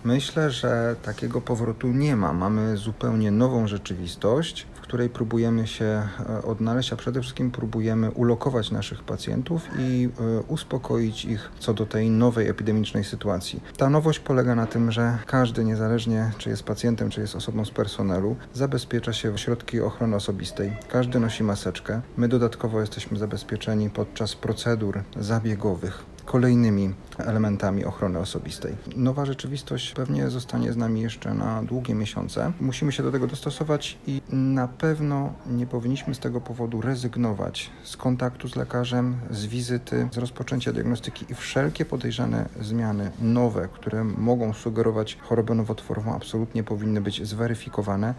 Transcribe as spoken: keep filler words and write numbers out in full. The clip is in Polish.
Myślę, że takiego powrotu nie ma. Mamy zupełnie nową rzeczywistość, w której próbujemy się odnaleźć, a przede wszystkim próbujemy ulokować naszych pacjentów i uspokoić ich co do tej nowej epidemicznej sytuacji. Ta nowość polega na tym, że każdy, niezależnie czy jest pacjentem, czy jest osobą z personelu, zabezpiecza się w środki ochrony osobistej. Każdy nosi maseczkę. My dodatkowo jesteśmy zabezpieczeni podczas procedur zabiegowych kolejnymi elementami ochrony osobistej. Nowa rzeczywistość pewnie zostanie z nami jeszcze na długie miesiące. Musimy się do tego dostosować i na pewno nie powinniśmy z tego powodu rezygnować z kontaktu z lekarzem, z wizyty, z rozpoczęcia diagnostyki i wszelkie podejrzane zmiany nowe, które mogą sugerować chorobę nowotworową, absolutnie powinny być zweryfikowane.